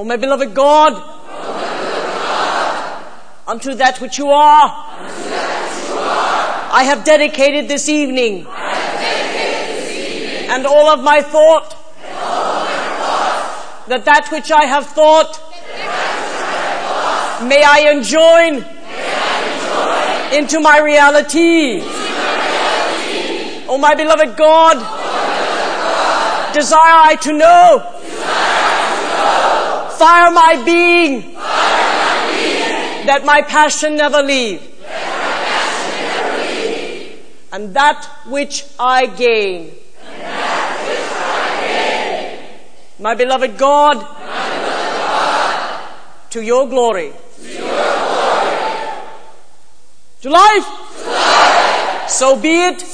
O my beloved God, unto that which you are, I have dedicated this evening, and all of my thought, that which I have thought, may I enjoin into my reality. O my beloved God, desire I to know, fire my being, that my passion never leave, and that which I gain, my beloved God, to your glory, to life, so be it.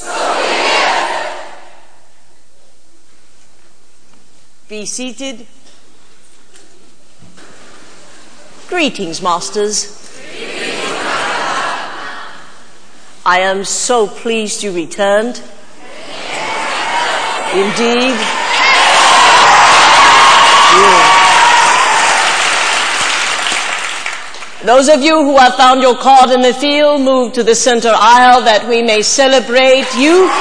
Be seated. Greetings, masters. I am so pleased you returned. Indeed. Those of you who have found your card in the field, move to the center aisle that we may celebrate you.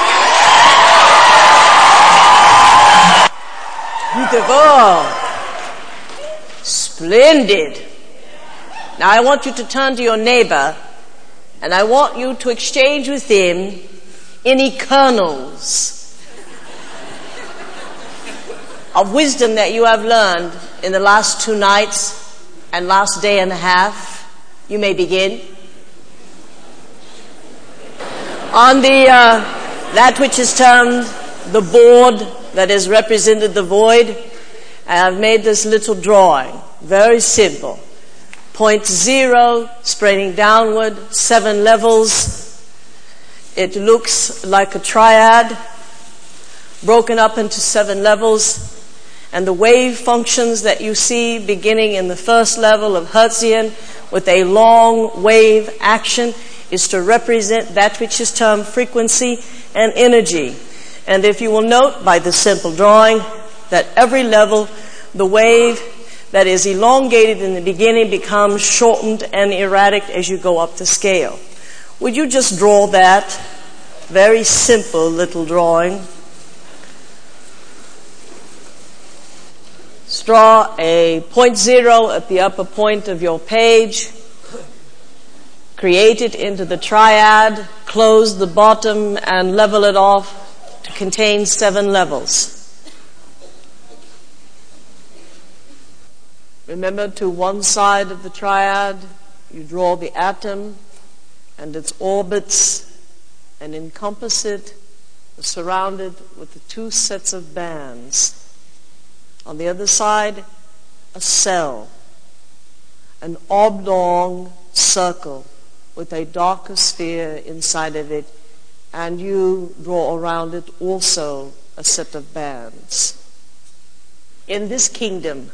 Beautiful. Splendid. Now I want you to turn to your neighbor and I want you to exchange with him any kernels of wisdom that you have learned in the last 2 nights and last day and a half. You may begin. On the that which is termed the board that has represented the void, I have made this little drawing, very simple. Point 0, spreading downward, 7 levels. It looks like a triad, broken up into 7 levels. And the wave functions that you see beginning in the first level of Hertzian with a long wave action is to represent that which is termed frequency and energy. And if you will note by the simple drawing that every level, the wave that is elongated in the beginning becomes shortened and erratic as you go up the scale. Would you just draw that very simple little drawing? Draw a point 0 at the upper point of your page. Create it into the triad. Close the bottom and level it off to contain 7 levels. Remember, to one side of the triad, you draw the atom and its orbits and encompass it, surrounded with the 2 sets of bands. On the other side, a cell, an oblong circle with a darker sphere inside of it, and you draw around it also a set of bands. In this kingdom,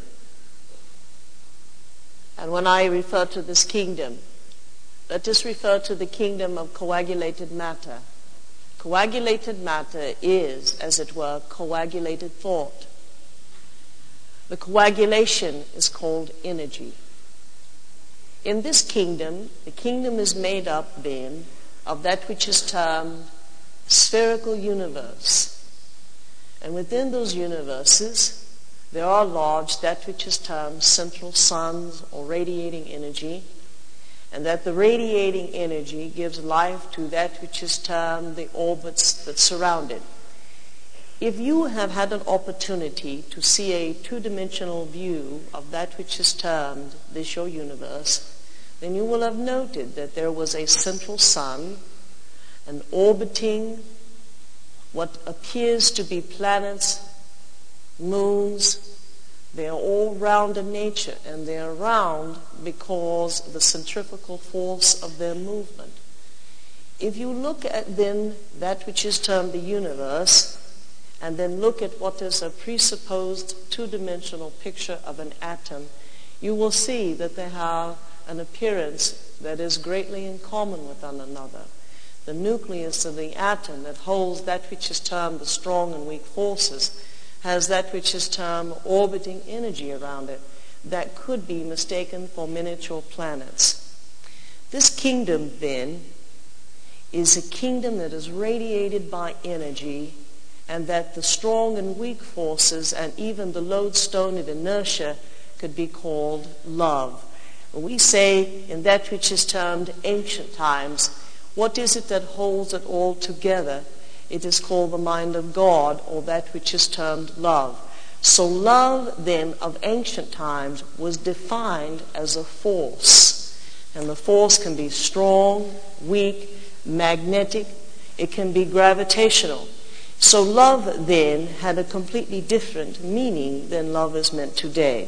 and when I refer to this kingdom, let us refer to the kingdom of coagulated matter. Coagulated matter is, as it were, coagulated thought. The coagulation is called energy. In this kingdom, the kingdom is made up then of that which is termed spherical universe. And within those universes, there are lodged that which is termed central suns or radiating energy, and that the radiating energy gives life to that which is termed the orbits that surround it. If you have had an opportunity to see a 2-dimensional view of that which is termed this your universe, then you will have noted that there was a central sun, and orbiting what appears to be planets, moons. They are all round in nature, and they are round because of the centrifugal force of their movement. If you look at then that which is termed the universe, and then look at what is a presupposed 2-dimensional picture of an atom, you will see that they have an appearance that is greatly in common with one another. The nucleus of the atom that holds that which is termed the strong and weak forces has that which is termed orbiting energy around it. that could be mistaken for miniature planets. This kingdom, then, is a kingdom that is radiated by energy, and that the strong and weak forces and even the lodestone of inertia could be called love. When we say in that which is termed ancient times, what is it that holds it all together? It is called the mind of God, or that which is termed love. So love, then, of ancient times was defined as a force. And the force can be strong, weak, magnetic. It can be gravitational. So love, then, had a completely different meaning than love is meant today.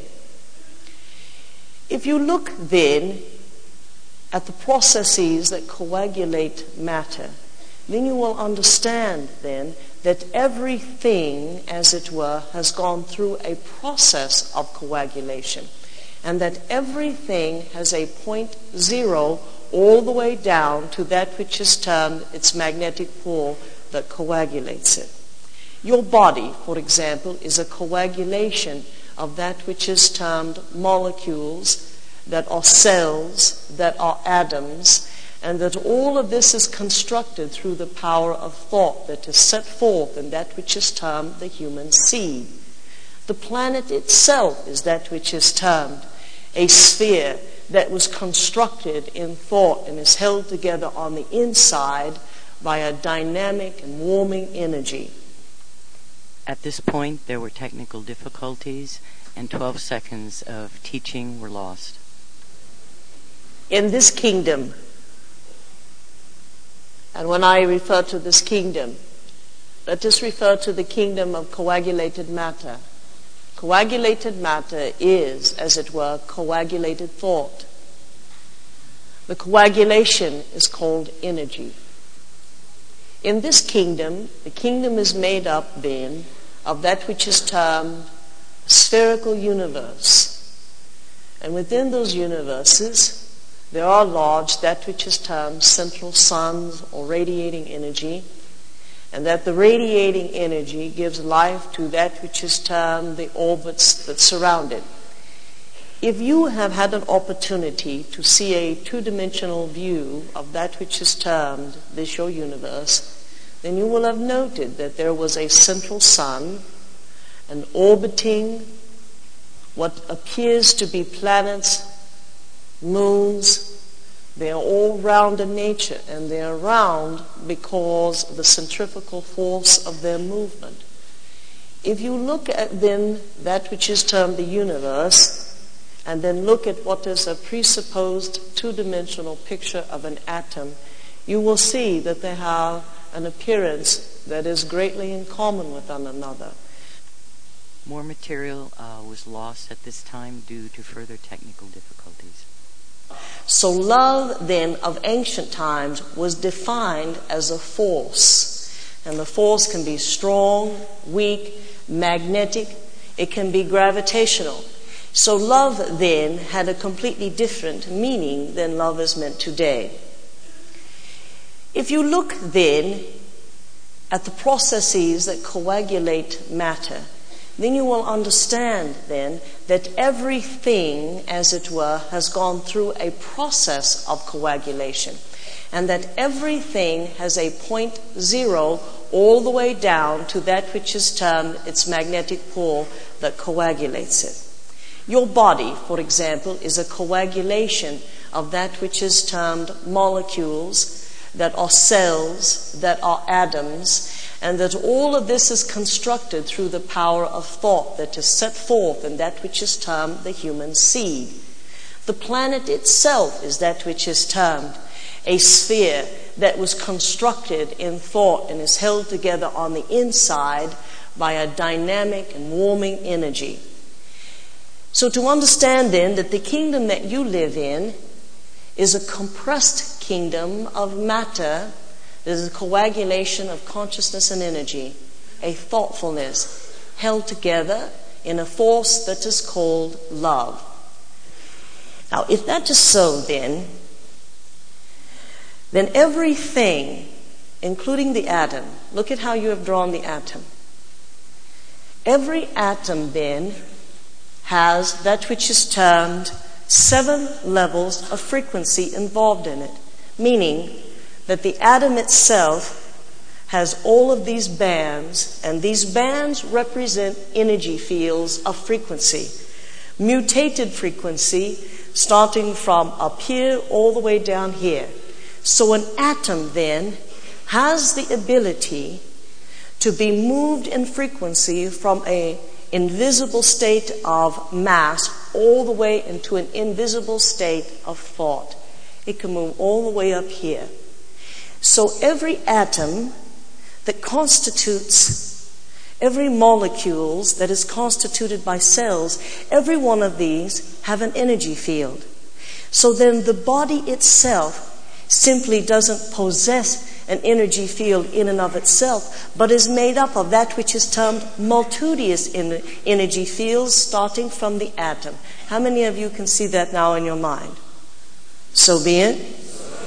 If you look, then, at the processes that coagulate matter, then you will understand, then, that everything, as it were, has gone through a process of coagulation, and that everything has a point zero all the way down to that which is termed its magnetic pole that coagulates it. Your body, for example, is a coagulation of that which is termed molecules, that are cells, that are atoms, and that all of this is constructed through the power of thought that is set forth in that which is termed the human seed. The planet itself is that which is termed a sphere that was constructed in thought and is held together on the inside by a dynamic and warming energy. At this point, there were technical difficulties, and 12 seconds of teaching were lost. In this kingdom, and when I refer to this kingdom, let us refer to the kingdom of coagulated matter. Coagulated matter is, as it were, coagulated thought. The coagulation is called energy. In this kingdom, the kingdom is made up, then, of that which is termed a spherical universe. And within those universes, there are lodged that which is termed central suns or radiating energy, and that the radiating energy gives life to that which is termed the orbits that surround it. If you have had an opportunity to see a two-dimensional view of that which is termed this your universe, then you will have noted that there was a central sun, and orbiting what appears to be planets, moons. They are all round in nature, and they are round because of the centrifugal force of their movement. If you look at then that which is termed the universe, and then look at what is a presupposed two-dimensional picture of an atom, you will see that they have an appearance that is greatly in common with one another. More material was lost at this time due to further technical difficulties. So love, then, of ancient times was defined as a force. And the force can be strong, weak, magnetic. It can be gravitational. So love, then, had a completely different meaning than love is meant today. If you look, then, at the processes that coagulate matter, then you will understand, then, that everything, as it were, has gone through a process of coagulation, and that everything has a point zero all the way down to that which is termed its magnetic pole that coagulates it. Your body, for example, is a coagulation of that which is termed molecules, that are cells, that are atoms, and that all of this is constructed through the power of thought that is set forth in that which is termed the human seed. The planet itself is that which is termed a sphere that was constructed in thought and is held together on the inside by a dynamic and warming energy. So to understand then that the kingdom that you live in is a compressed kingdom of matter. There's a coagulation of consciousness and energy, a thoughtfulness held together in a force that is called love. Now, if that is so, then everything, including the atom, look at how you have drawn the atom. Every atom, then, has that which is termed 7 levels of frequency involved in it, meaning that the atom itself has all of these bands, and these bands represent energy fields of frequency, mutated frequency, starting from up here all the way down here. So an atom then has the ability to be moved in frequency from an invisible state of mass all the way into an invisible state of thought. It can move all the way up here. So every atom that constitutes every molecules that is constituted by cells, every one of these have an energy field. So then the body itself simply doesn't possess an energy field in and of itself, but is made up of that which is termed multitudinous energy fields starting from the atom. How many of you can see that now in your mind? So be it.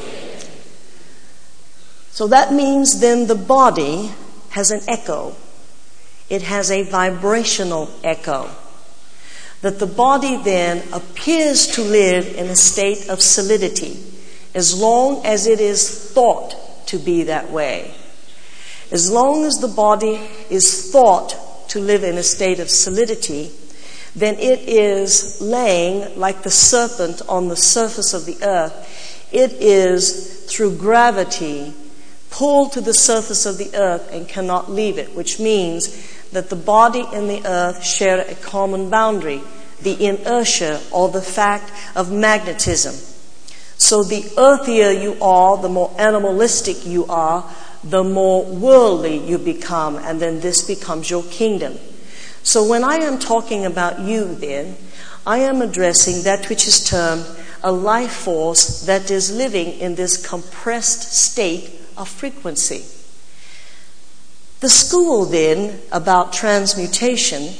So that means then the body has an echo. It has a vibrational echo. That the body then appears to live in a state of solidity as long as it is thought to be that way. As long as the body is thought to live in a state of solidity, then it is laying like the serpent on the surface of the earth. It is, through gravity, pulled to the surface of the earth and cannot leave it, which means that the body and the earth share a common boundary, the inertia or the fact of magnetism. So the earthier you are, the more animalistic you are, the more worldly you become, and then this becomes your kingdom. So when I am talking about you then, I am addressing that which is termed a life force that is living in this compressed state of frequency. The school then about transmutation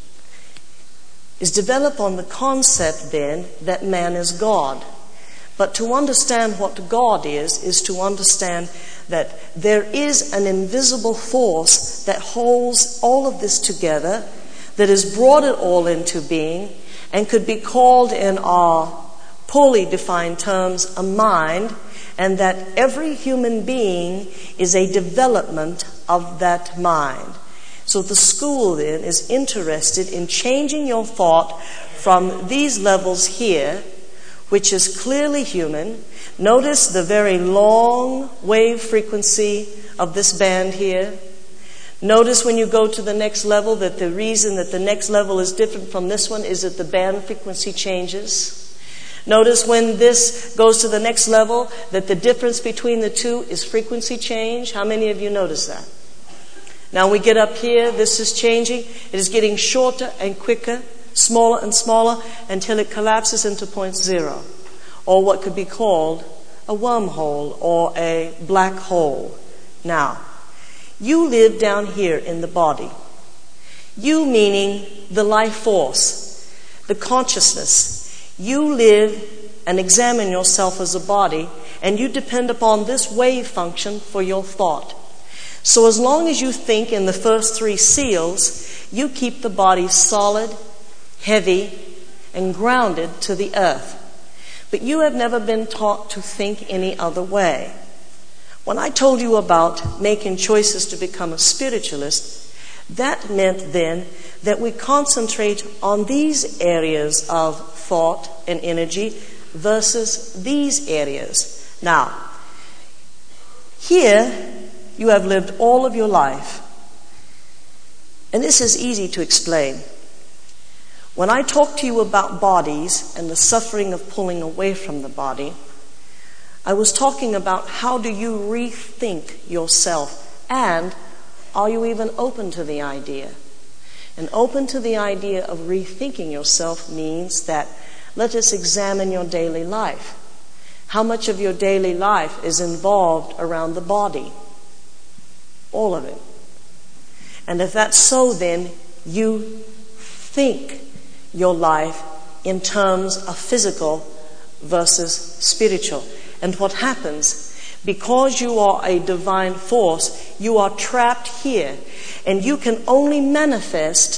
is developed on the concept then that man is God. But to understand what God is to understand that there is an invisible force that holds all of this together, that has brought it all into being, and could be called in our poorly defined terms a mind, and that every human being is a development of that mind. So the school then is interested in changing your thought from these levels here, which is clearly human. Notice the very long wave frequency of this band here. Notice when you go to the next level that the reason that the next level is different from this one is that the band frequency changes. Notice when this goes to the next level that the difference between the two is frequency change. How many of you notice that? Now we get up here, this is changing. It is getting shorter and quicker, smaller and smaller, until it collapses into point zero, or what could be called a wormhole or a black hole. Now, you live down here in the body. You meaning the life force, the consciousness. You live and examine yourself as a body, and you depend upon this wave function for your thought. So as long as you think in the first 3 seals, you keep the body solid, heavy, and grounded to the earth. But you have never been taught to think any other way. When I told you about making choices to become a spiritualist, that meant then that we concentrate on these areas of thought and energy versus these areas. Now, here you have lived all of your life, and this is easy to explain. When I talk to you about bodies and the suffering of pulling away from the body, I was talking about how do you rethink yourself, and are you even open to the idea? And open to the idea of rethinking yourself means that let us examine your daily life. How much of your daily life is involved around the body? All of it. And if that's so, then you think your life in terms of physical versus spiritual. And what happens? Because you are a divine force, you are trapped here, and you can only manifest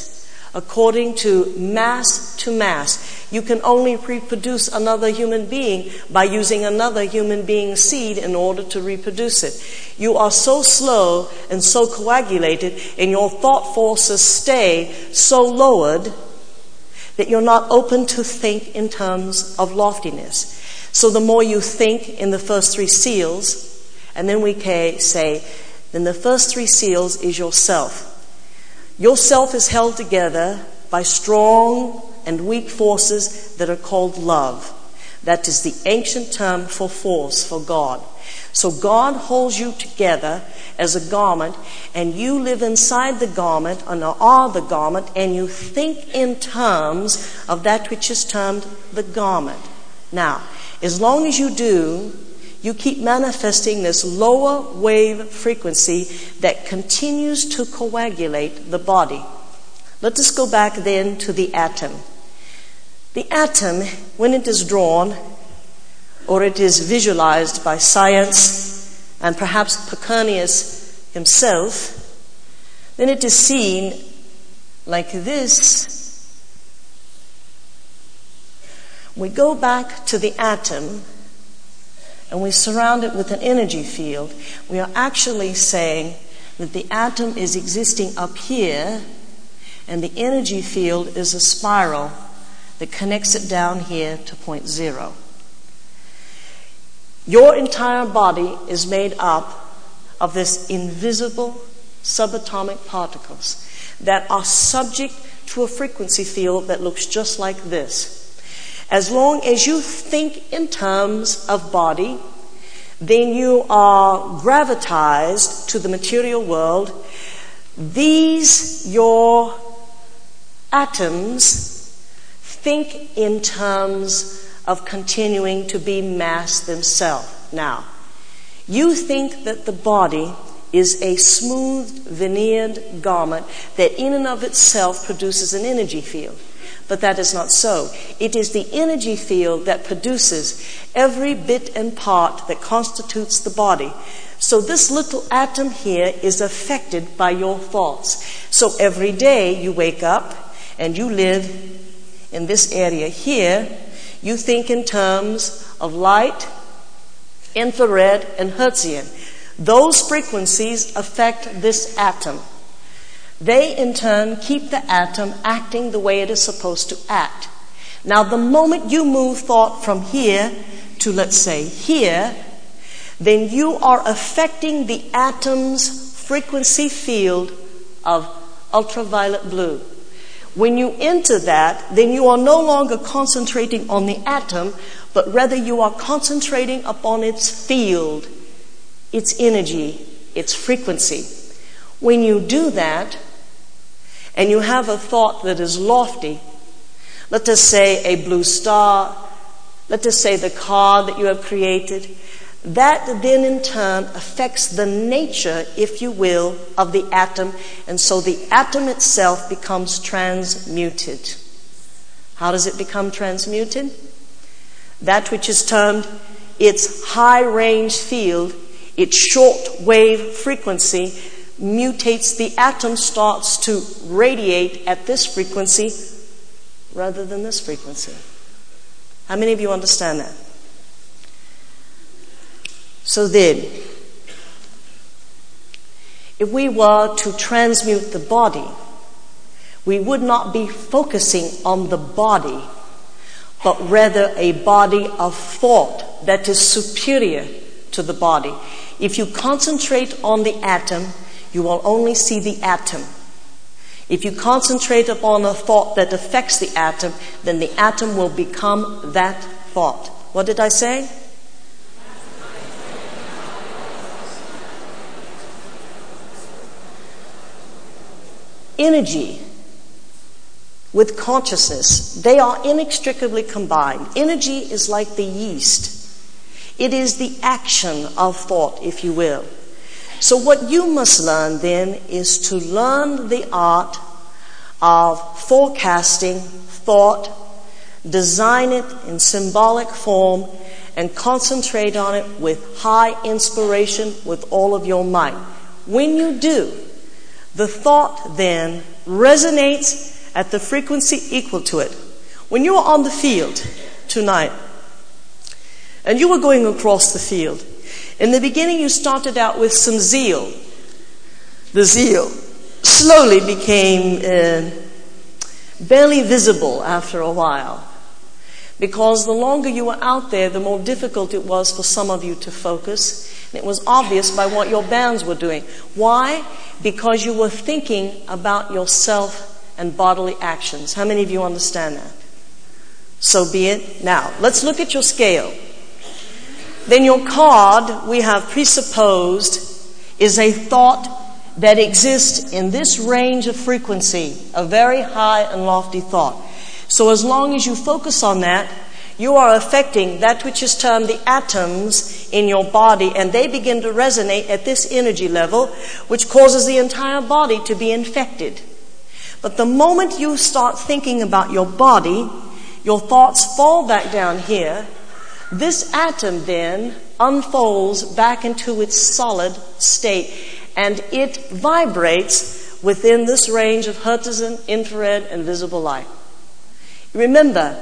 according to mass. You can only reproduce another human being by using another human being's seed in order to reproduce it. You are so slow and so coagulated, and your thought forces stay so lowered that you're not open to think in terms of loftiness. So the more you think in the first 3 seals, and then we can say, then the first 3 seals is yourself. Yourself is held together by strong and weak forces that are called love. That is the ancient term for force, for God. So God holds you together as a garment, and you live inside the garment and are the garment, and you think in terms of that which is termed the garment. Now, as long as you do, you keep manifesting this lower wave frequency that continues to coagulate the body. Let us go back then to the atom. The atom, when it is drawn, or it is visualized by science and perhaps Copernicus himself, then it is seen like this. We go back to the atom and we surround it with an energy field. We are actually saying that the atom is existing up here, and the energy field is a spiral that connects it down here to point 0. Your entire body is made up of this invisible subatomic particles that are subject to a frequency field that looks just like this. As long as you think in terms of body, then you are gravitized to the material world. These, your atoms, think in terms of continuing to be mass themselves. Now, you think that the body is a smooth, veneered garment that in and of itself produces an energy field. But that is not so. It is the energy field that produces every bit and part that constitutes the body. So this little atom here is affected by your thoughts. So every day you wake up and you live in this area here, you think in terms of light, infrared, and Hertzian. Those frequencies affect this atom. They, in turn, keep the atom acting the way it is supposed to act. Now, the moment you move thought from here to, let's say, here, then you are affecting the atom's frequency field of ultraviolet blue. When you enter that, then you are no longer concentrating on the atom, but rather you are concentrating upon its field, its energy, its frequency. When you do that, and you have a thought that is lofty, let us say a blue star, let us say the car that you have created, that then in turn affects the nature, if you will, of the atom, and so the atom itself becomes transmuted. How does it become transmuted? That which is termed its high range field, its short wave frequency, mutates. The atom starts to radiate at this frequency rather than this frequency. How many of you understand that? So then, if we were to transmute the body, we would not be focusing on the body, but rather a body of thought that is superior to the body. If you concentrate on the atom, you will only see the atom. If you concentrate upon a thought that affects the atom, then the atom will become that thought. What did I say? Energy with consciousness, they are inextricably combined. Energy is like the yeast. It is the action of thought, if you will. So what you must learn then is to learn the art of forecasting thought, design it in symbolic form, and concentrate on it with high inspiration with all of your might. When you do, the thought then resonates at the frequency equal to it. When you were on the field tonight, and you were going across the field, in the beginning you started out with some zeal. The zeal slowly became barely visible after a while. Because the longer you were out there, the more difficult it was for some of you to focus. And it was obvious by what your bands were doing. Why? Because you were thinking about yourself and bodily actions. How many of you understand that? So be it. Now, let's look at your scale. Then your card, we have presupposed, is a thought that exists in this range of frequency, a very high and lofty thought. So as long as you focus on that, you are affecting that which is termed the atoms in your body, and they begin to resonate at this energy level, which causes the entire body to be infected. But the moment you start thinking about your body, your thoughts fall back down here. This atom then unfolds back into its solid state, and it vibrates within this range of Hertzian, infrared, and visible light. Remember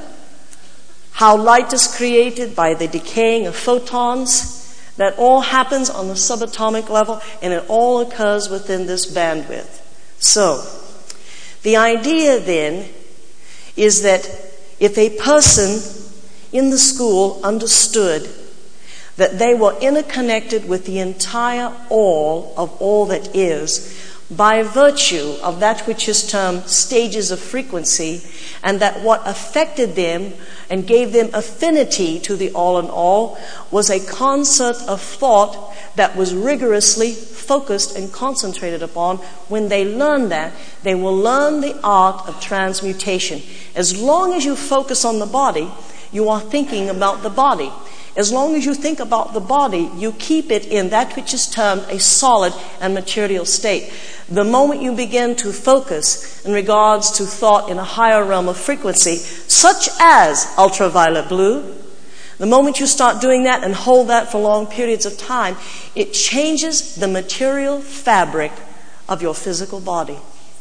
how light is created by the decaying of photons. That all happens on the subatomic level, and it all occurs within this bandwidth. So, the idea then is that if a person in the school understood that they were interconnected with the entire all of all that is, by virtue of that which is termed stages of frequency, and that what affected them and gave them affinity to the all in all was a concert of thought that was rigorously focused and concentrated upon. When they learn that, they will learn the art of transmutation. As long as you focus on the body, you are thinking about the body. As long as you think about the body, you keep it in that which is termed a solid and material state. The moment you begin to focus in regards to thought in a higher realm of frequency, such as ultraviolet blue, the moment you start doing that and hold that for long periods of time, it changes the material fabric of your physical body.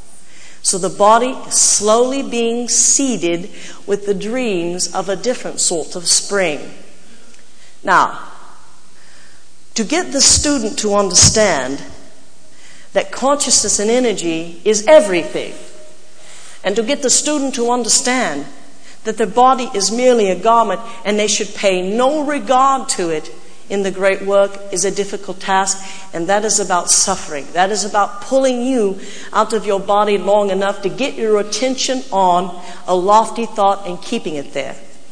So the body is slowly being seeded with the dreams of a different sort of spring. Now, to get the student to understand that consciousness and energy is everything, and to get the student to understand that the body is merely a garment and they should pay no regard to it in the great work, is a difficult task, and that is about suffering. That is about pulling you out of your body long enough to get your attention on a lofty thought and keeping it there.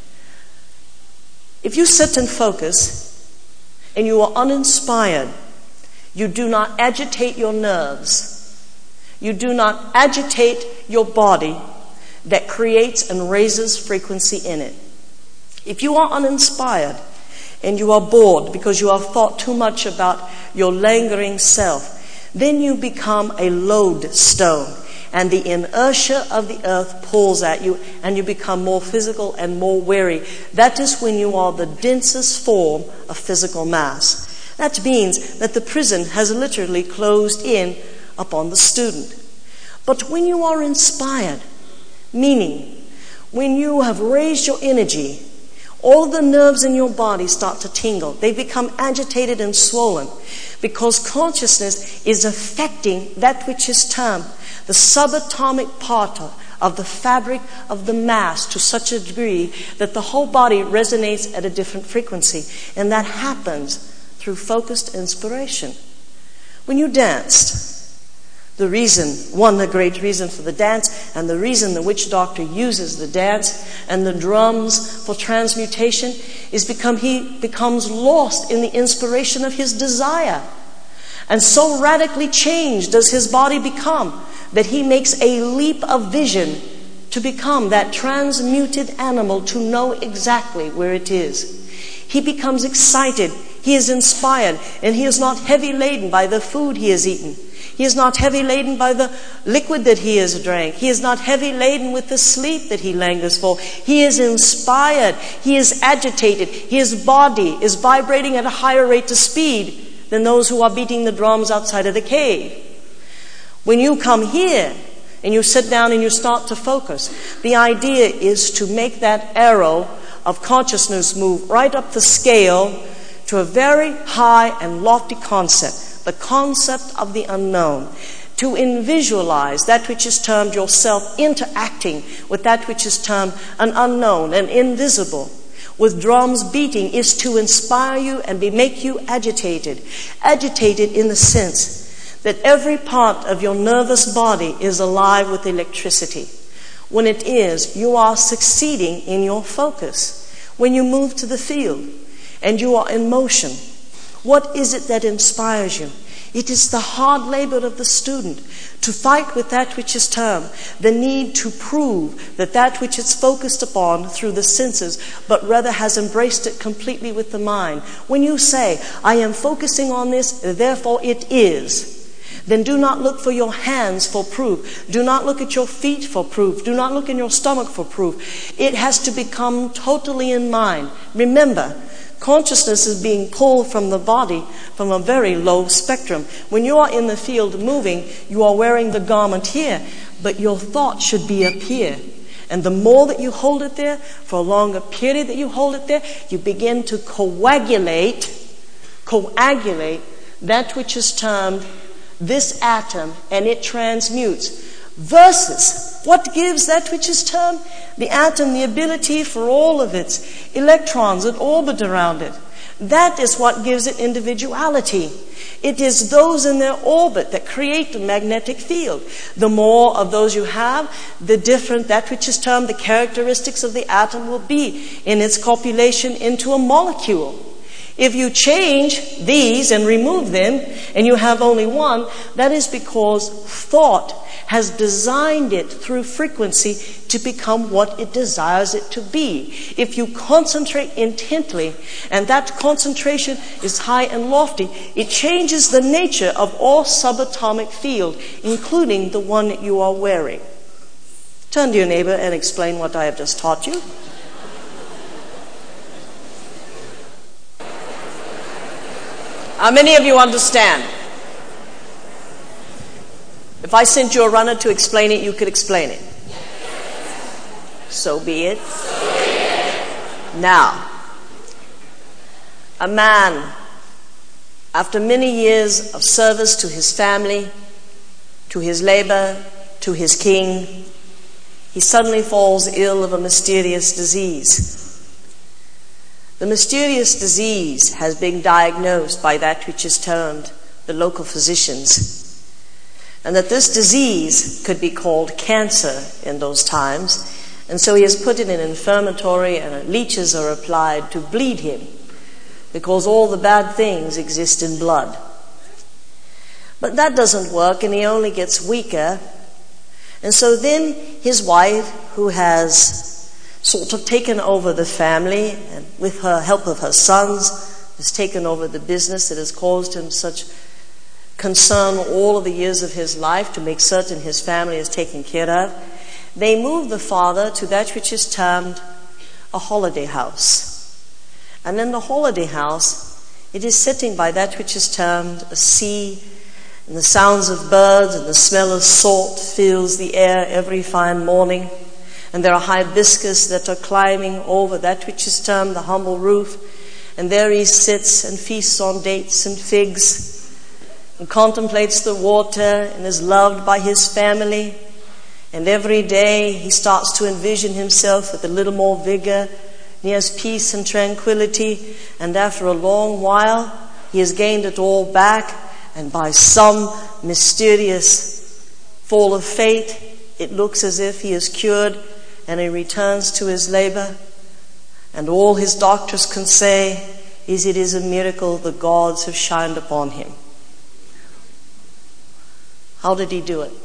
If you sit and focus and you are uninspired, you do not agitate your nerves, you do not agitate your body that creates and raises frequency in it. If you are uninspired and you are bored because you have thought too much about your lingering self, then you become a lodestone, and the inertia of the earth pulls at you, and you become more physical and more weary. That is when you are the densest form of physical mass. That means that the prison has literally closed in upon the student. But when you are inspired, meaning when you have raised your energy, all the nerves in your body start to tingle. They become agitated and swollen because consciousness is affecting that which is termed the subatomic part of the fabric of the mass to such a degree that the whole body resonates at a different frequency. And that happens through focused inspiration. When you danced, the great reason for the dance, and the reason the witch doctor uses the dance and the drums for transmutation is because he becomes lost in the inspiration of his desire. And so radically changed does his body become that he makes a leap of vision to become that transmuted animal, to know exactly where it is. He becomes excited, he is inspired, and he is not heavy laden by the food he has eaten. He is not heavy laden by the liquid that he has drank. He is not heavy laden with the sleep that he langers for. He is inspired. He is agitated. His body is vibrating at a higher rate of speed than those who are beating the drums outside of the cave. When you come here and you sit down and you start to focus. The idea is to make that arrow of consciousness move right up the scale to a very high and lofty concept, the concept of the unknown. To visualize that which is termed yourself interacting with that which is termed an unknown, an invisible, with drums beating, is to inspire you and make you agitated. Agitated in the sense that every part of your nervous body is alive with electricity. When it is, you are succeeding in your focus. When you move to the field and you are in motion, what is it that inspires you? It is the hard labor of the student to fight with that which is termed the need to prove that that which is focused upon through the senses, but rather has embraced it completely with the mind. When you say, I am focusing on this, therefore it is, then do not look for your hands for proof. Do not look at your feet for proof. Do not look in your stomach for proof. It has to become totally in mind. Remember, consciousness is being pulled from the body from a very low spectrum. When you are in the field moving, you are wearing the garment here, but your thought should be up here. And the more that you hold it there, for a longer period that you hold it there, you begin to coagulate that which is termed this atom, and it transmutes. Versus, what gives that which is termed the atom the ability for all of its electrons that orbit around it? That is what gives it individuality. It is those in their orbit that create the magnetic field. The more of those you have, the different that which is termed the characteristics of the atom will be in its copulation into a molecule. If you change these and remove them, and you have only one, that is because thought has designed it through frequency to become what it desires it to be. If you concentrate intently, and that concentration is high and lofty, it changes the nature of all subatomic field, including the one that you are wearing. Turn to your neighbor and explain what I have just taught you. How many of you understand? If I sent you a runner to explain it, you could explain it. So be it. Now, a man, after many years of service to his family, to his labor, to his king, he suddenly falls ill of a mysterious disease. The mysterious disease has been diagnosed by that which is termed the local physicians, and that this disease could be called cancer in those times, and so he is put in an infirmary and leeches are applied to bleed him, because all the bad things exist in blood. But that doesn't work, and he only gets weaker, and so then his wife, who has sort of taken over the family, and with her help of her sons, has taken over the business that has caused him such concern all of the years of his life to make certain his family is taken care of. They move the father to that which is termed a holiday house. And in the holiday house, it is sitting by that which is termed a sea, and the sounds of birds and the smell of salt fills the air every fine morning. And there are hibiscus that are climbing over that which is termed the humble roof. And there he sits and feasts on dates and figs and contemplates the water and is loved by his family. And every day he starts to envision himself with a little more vigor. And he has peace and tranquility. And after a long while, he has gained it all back. And by some mysterious fall of fate, it looks as if he is cured. And he returns to his labor, and all his doctors can say is it is a miracle the gods have shined upon him. How did he do it?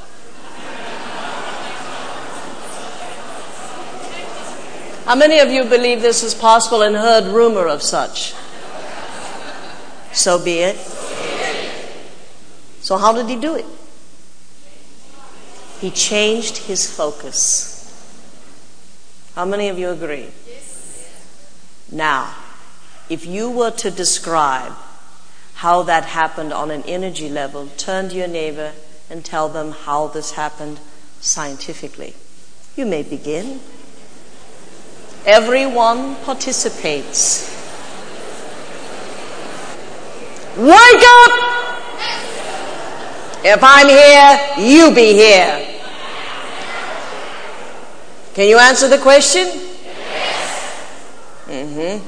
How many of you believe this is possible and heard rumor of such? So be it. So how did he do it? He changed his focus. How many of you agree? Yes. Now, if you were to describe how that happened on an energy level, turn to your neighbor and tell them how this happened scientifically. You may begin. Everyone participates. Wake up! If I'm here, you be here. Can you answer the question? Yes.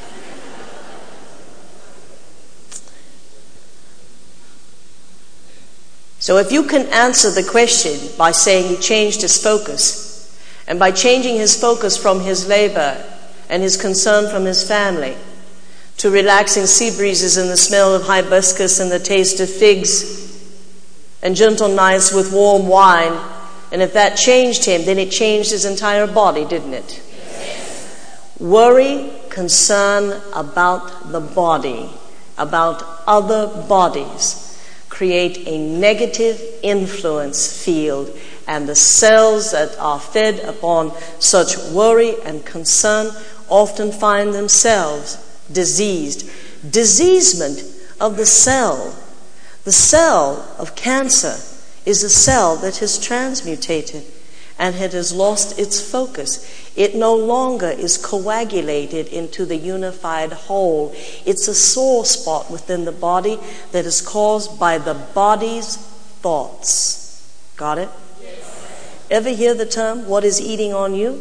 So if you can answer the question by saying he changed his focus, and by changing his focus from his labor and his concern from his family to relaxing sea breezes and the smell of hibiscus and the taste of figs and gentle nights with warm wine, and if that changed him, then it changed his entire body, didn't it? Yes. Worry, concern about the body, about other bodies, create a negative influence field, and the cells that are fed upon such worry and concern often find themselves diseased. Diseasement of the cell. The cell of cancer is a cell that has transmutated and it has lost its focus. It no longer is coagulated into the unified whole. It's a sore spot within the body that is caused by the body's thoughts. Got it? Yes. Ever hear the term, what is eating on you?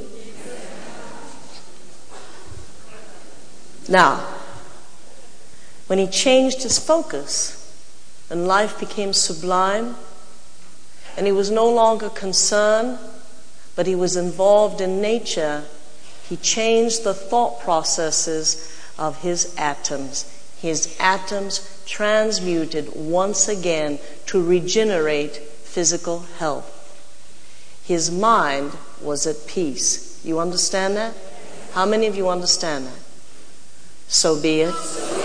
Now, when he changed his focus and life became sublime, and he was no longer concerned, but he was involved in nature, he changed the thought processes of his atoms. His atoms transmuted once again to regenerate physical health. His mind was at peace. You understand that? How many of you understand that? So be it.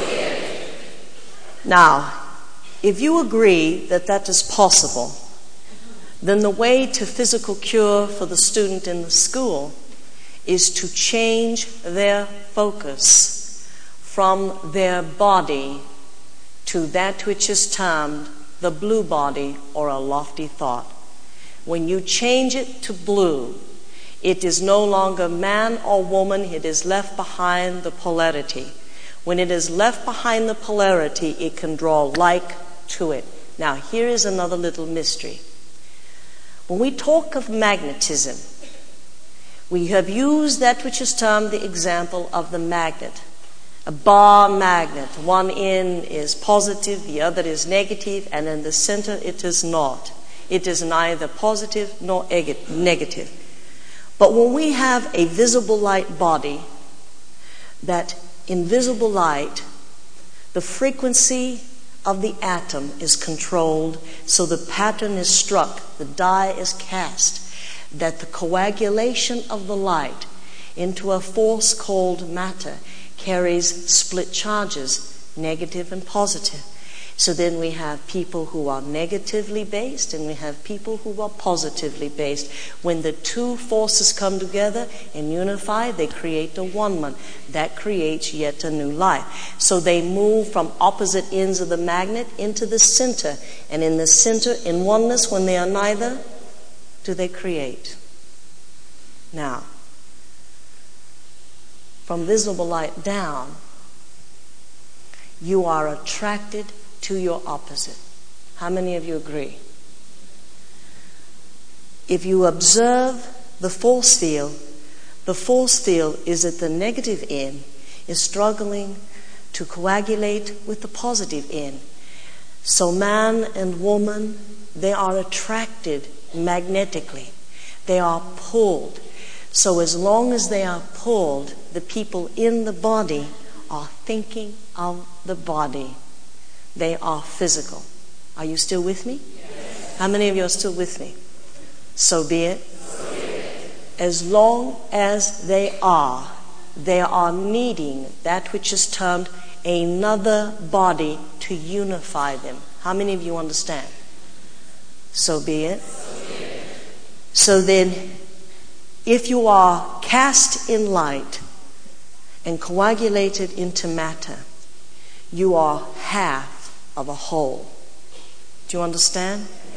Now, if you agree that that is possible, then the way to physical cure for the student in the school is to change their focus from their body to that which is termed the blue body or a lofty thought. When you change it to blue, it is no longer man or woman, it is left behind the polarity. When it is left behind the polarity, it can draw like to it. Now, here is another little mystery. When we talk of magnetism, we have used that which is termed the example of the magnet. A bar magnet. One end is positive, the other is negative, and in the center it is not. It is neither positive nor negative. But when we have a visible light body, that invisible light, the frequency of the atom is controlled, so the pattern is struck, the die is cast, that the coagulation of the light into a force called matter carries split charges, negative and positive. So then we have people who are negatively based and we have people who are positively based. When the two forces come together and unify, they create a one. That creates yet a new life. So they move from opposite ends of the magnet into the center. And in the center, in oneness, when they are neither, do they create. Now, from visible light down, you are attracted to your opposite. How many of you agree? If you observe the force field is at the negative end, is struggling to coagulate with the positive end. So man and woman, they are attracted magnetically. They are pulled. So as long as they are pulled, the people in the body are thinking of the body. They are physical. Are you still with me? Yes. How many of you are still with me? So be it. As long as they are needing that which is termed another body to unify them. How many of you understand? So be it. So then, if you are cast in light and coagulated into matter, you are half of a whole. Do you understand?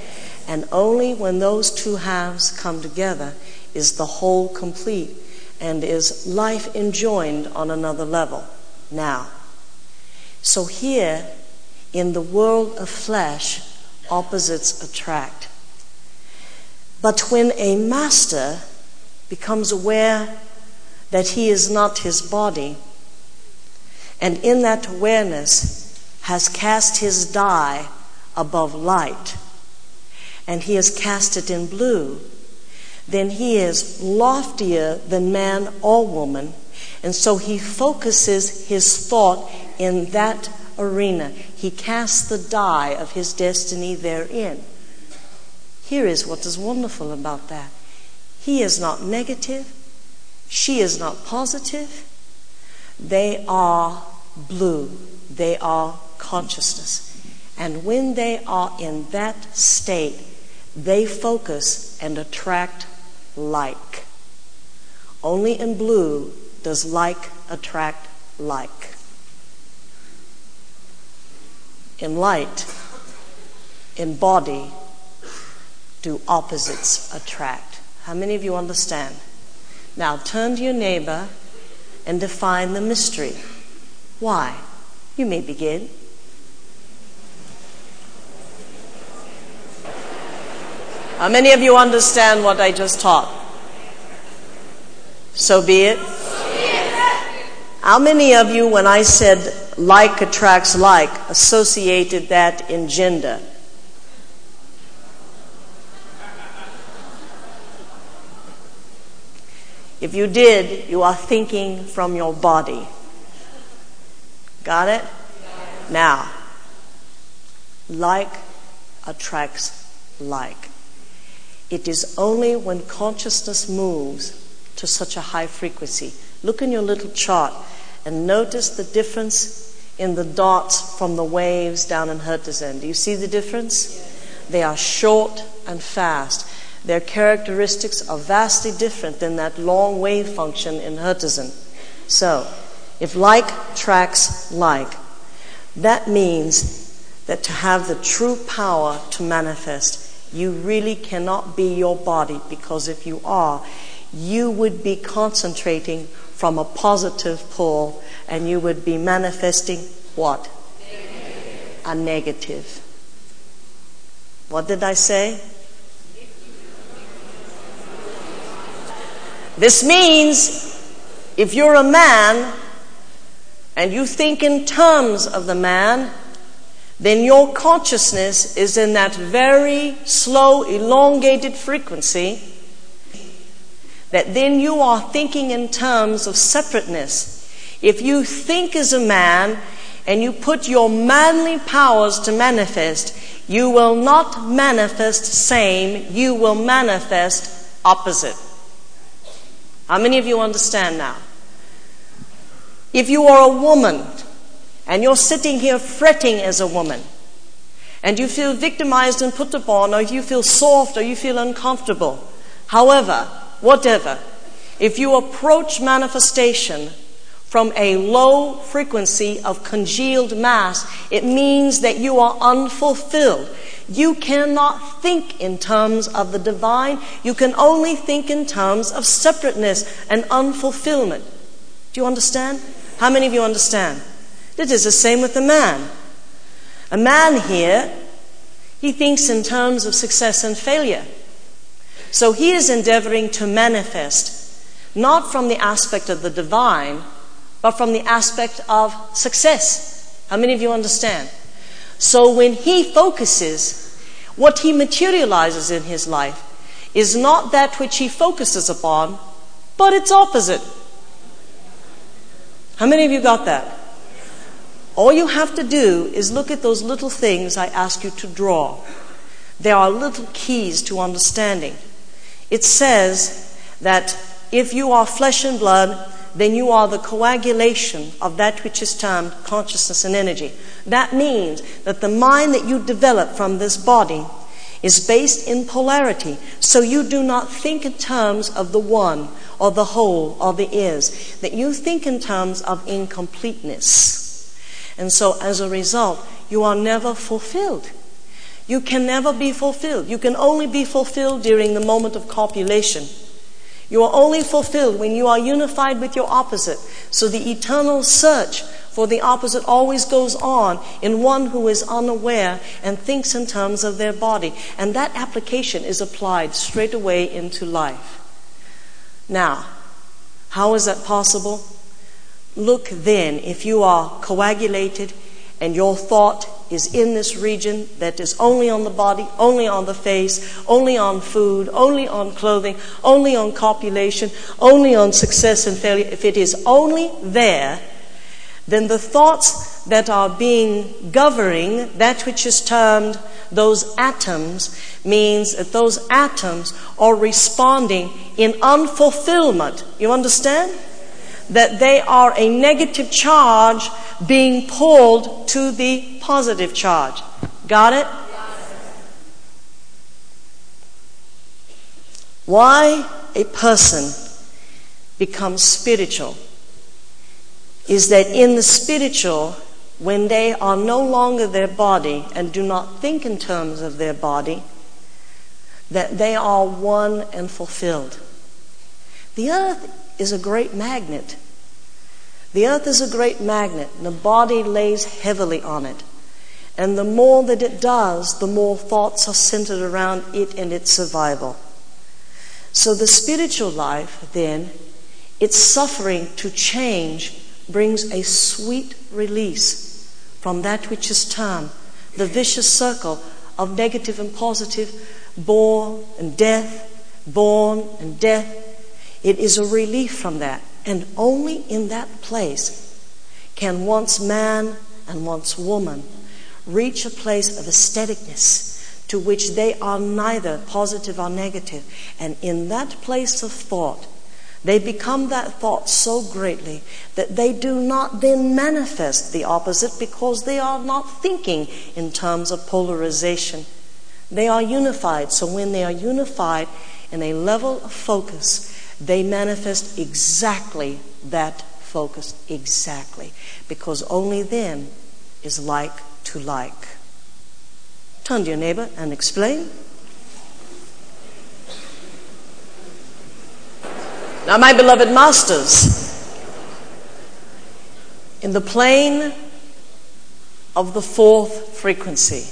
And only when those two halves come together is the whole complete and is life enjoined on another level. Now, so here in the world of flesh, opposites attract. But when a master becomes aware that he is not his body, and in that awareness has cast his die above light, and he has cast it in blue, then he is loftier than man or woman, and so he focuses his thought in that arena. He casts the die of his destiny therein. Here is what is wonderful about that. He is not negative. She is not positive. They are blue. They are consciousness. And when they are in that state, they focus and attract like. Only in blue does like attract like. In light, in body, do opposites attract. How many of you understand? Now turn to your neighbor and define the mystery. Why? You may begin. How many of you understand what I just taught? So be it. How many of you, when I said like attracts like, associated that in gender? If you did, you are thinking from your body. Got it? Now, like attracts like. It is only when consciousness moves to such a high frequency. Look in your little chart and notice the difference in the dots from the waves down in Hertzian. Do you see the difference? They are short and fast. Their characteristics are vastly different than that long wave function in Hertzian. So, if like attracts like, that means that to have the true power to manifest, you really cannot be your body, because if you are, you would be concentrating from a positive pull, and you would be manifesting what? Negative. A negative. What did I say? This means if you're a man and you think in terms of the man, then your consciousness is in that very slow, elongated frequency, that then you are thinking in terms of separateness. If you think as a man and you put your manly powers to manifest, you will not manifest same, you will manifest opposite. How many of you understand now? If you are a woman and you're sitting here fretting as a woman, and you feel victimized and put upon, or you feel soft, or you feel uncomfortable, however, whatever, if you approach manifestation from a low frequency of congealed mass, it means that you are unfulfilled. You cannot think in terms of the divine. You can only think in terms of separateness and unfulfillment. Do you understand? How many of you understand? It is the same with the man. A man here, he thinks in terms of success and failure. So he is endeavoring to manifest, not from the aspect of the divine, but from the aspect of success. How many of you understand? So when he focuses, what he materializes in his life is not that which he focuses upon, but its opposite. How many of you got that? All you have to do is look at those little things I ask you to draw. There are little keys to understanding. It says that if you are flesh and blood, then you are the coagulation of that which is termed consciousness and energy. That means that the mind that you develop from this body is based in polarity. So you do not think in terms of the one or the whole or the is. That you think in terms of incompleteness. And so as a result, you are never fulfilled. You can never be fulfilled. You can only be fulfilled during the moment of copulation. You are only fulfilled when you are unified with your opposite. So the eternal search for the opposite always goes on in one who is unaware and thinks in terms of their body. And that application is applied straight away into life. Now, how is that possible? Look then, if you are coagulated and your thought is in this region that is only on the body, only on the face, only on food, only on clothing, only on copulation, only on success and failure, if it is only there, then the thoughts that are being governing that which is termed those atoms means that those atoms are responding in unfulfillment. You understand? That they are a negative charge being pulled to the positive charge. Got it? Why a person becomes spiritual is that in the spiritual, when they are no longer their body and do not think in terms of their body, that they are one and fulfilled. The earth is a great magnet. The earth is a great magnet, and the body lays heavily on it. And the more that it does, the more thoughts are centered around it and its survival. So the spiritual life, then, its suffering to change brings a sweet release from that which is termed the vicious circle of negative and positive, born and death, born and death. It is a relief from that. And only in that place can once man and once woman reach a place of aestheticness to which they are neither positive or negative. And in that place of thought, they become that thought so greatly that they do not then manifest the opposite because they are not thinking in terms of polarization. They are unified. So when they are unified in a level of focus, they manifest exactly that focus, exactly. Because only then is like to like. Turn to your neighbor and explain. Now, my beloved masters, in the plane of the fourth frequency,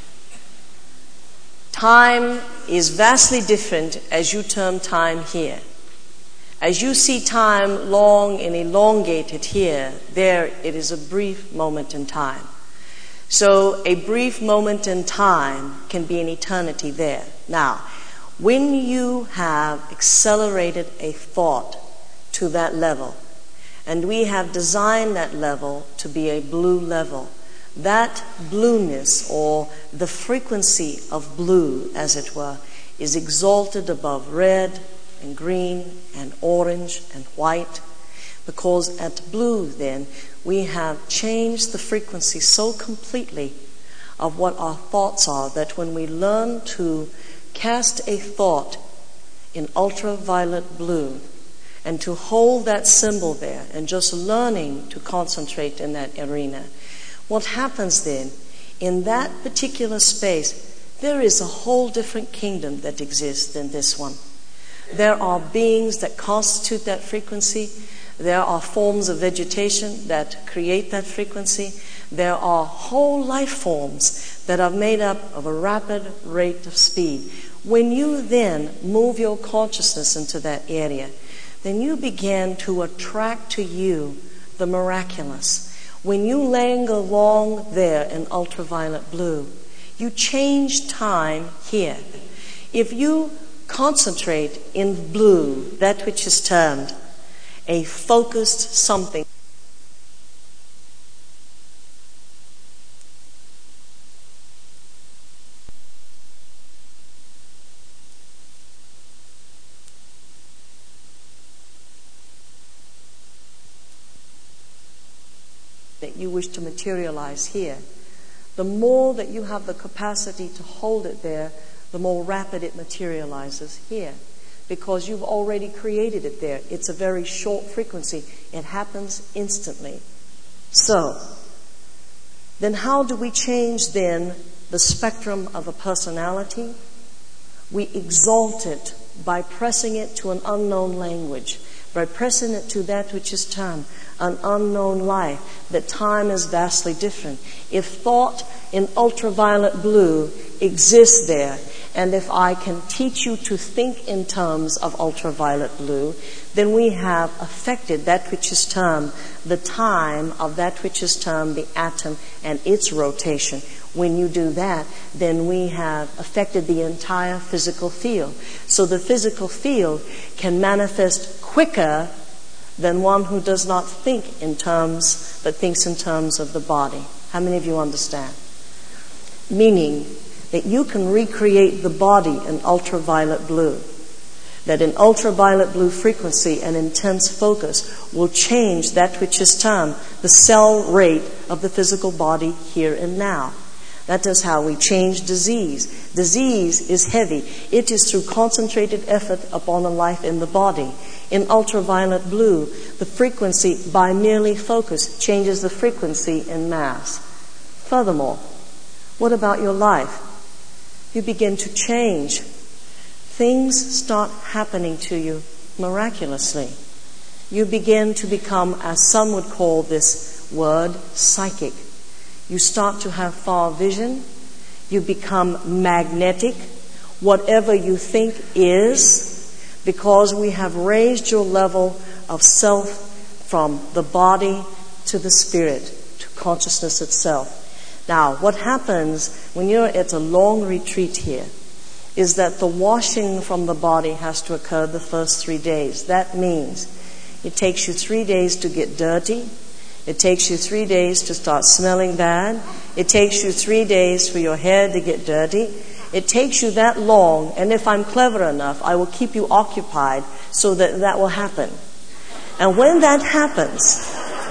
time is vastly different as you term time here. As you see time long and elongated here, there it is a brief moment in time. So a brief moment in time can be an eternity there. Now, when you have accelerated a thought to that level, and we have designed that level to be a blue level, that blueness, or the frequency of blue, as it were, is exalted above red and green and orange and white, because at blue then we have changed the frequency so completely of what our thoughts are that when we learn to cast a thought in ultraviolet blue and to hold that symbol there and just learning to concentrate in that arena, what happens then in that particular space, there is a whole different kingdom that exists than this one. There are beings that constitute that frequency. There are forms of vegetation that create that frequency. There are whole life forms that are made up of a rapid rate of speed. When you then move your consciousness into that area, then you begin to attract to you the miraculous. When you linger along there in ultraviolet blue, you change time here. If you concentrate in blue, that which is termed a focused something, that you wish to materialize here, the more that you have the capacity to hold it there, the more rapid it materializes here, because you've already created it there. It's a very short frequency. It happens instantly. So, then how do we change then the spectrum of a personality, we exalt it by pressing it to an unknown language, by pressing it to that which is termed an unknown life, that time is vastly different. If thought in ultraviolet blue exists there, and if I can teach you to think in terms of ultraviolet blue, then we have affected that which is termed the time of that which is termed the atom and its rotation. When you do that, then we have affected the entire physical field. So the physical field can manifest quicker than one who does not think in terms, but thinks in terms of the body. How many of you understand? Meaning that you can recreate the body in ultraviolet blue. That in ultraviolet blue frequency and intense focus will change that which is termed the cell rate of the physical body here and now. That is how we change disease. Disease is heavy. It is through concentrated effort upon a life in the body. In ultraviolet blue, the frequency by merely focus changes the frequency in mass. Furthermore, what about your life? You begin to change. Things start happening to you miraculously. You begin to become, as some would call this word, psychic. You start to have far vision. You become magnetic. Whatever you think is, because we have raised your level of self from the body to the spirit, to consciousness itself. Now, what happens when you're at a long retreat here is that the washing from the body has to occur the first 3 days. That means it takes you 3 days to get dirty. It takes you 3 days to start smelling bad. It takes you 3 days for your hair to get dirty. It takes you that long, and if I'm clever enough, I will keep you occupied so that that will happen. And when that happens,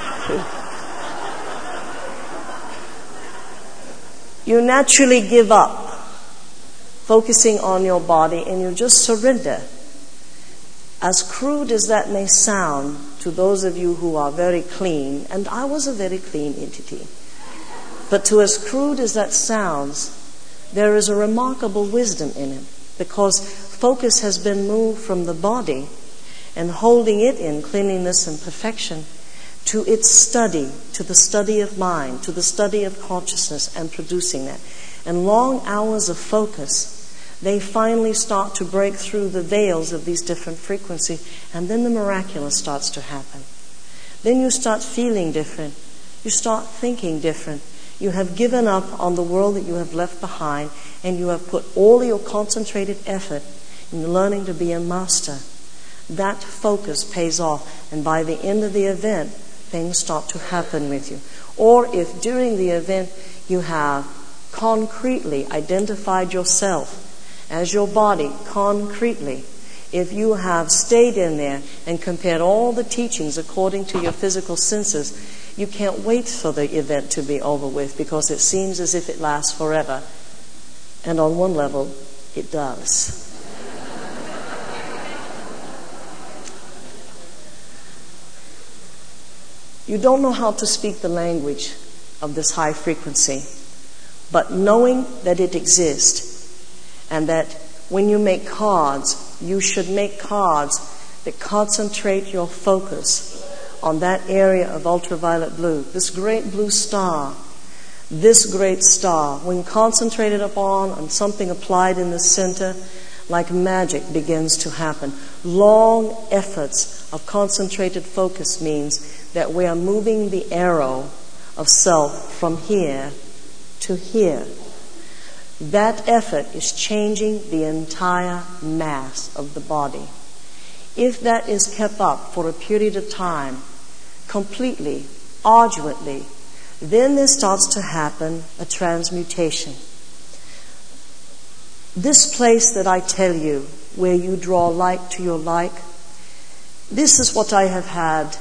you naturally give up focusing on your body and you just surrender. As crude as that may sound to those of you who are very clean, and I was a very clean entity, but to as crude as that sounds, there is a remarkable wisdom in it, because focus has been moved from the body and holding it in cleanliness and perfection to its study, to the study of mind, to the study of consciousness and producing that. And long hours of focus, they finally start to break through the veils of these different frequencies, and then the miraculous starts to happen. Then you start feeling different. You start thinking different. You have given up on the world that you have left behind, and you have put all your concentrated effort in learning to be a master. That focus pays off, and by the end of the event, things start to happen with you. Or if during the event you have concretely identified yourself as your body, concretely, if you have stayed in there and compared all the teachings according to your physical senses, you can't wait for the event to be over with, because it seems as if it lasts forever. And on one level, it does. You don't know how to speak the language of this high frequency, but knowing that it exists, and that when you make cards, you should make cards that concentrate your focus on that area of ultraviolet blue. This great blue star, this great star, when concentrated upon and something applied in the center, like magic begins to happen. Long efforts of concentrated focus means that we are moving the arrow of self from here to here. That effort is changing the entire mass of the body. If that is kept up for a period of time, completely, arduously, then there starts to happen a transmutation. This place that I tell you, where you draw like to your like, this is what I have had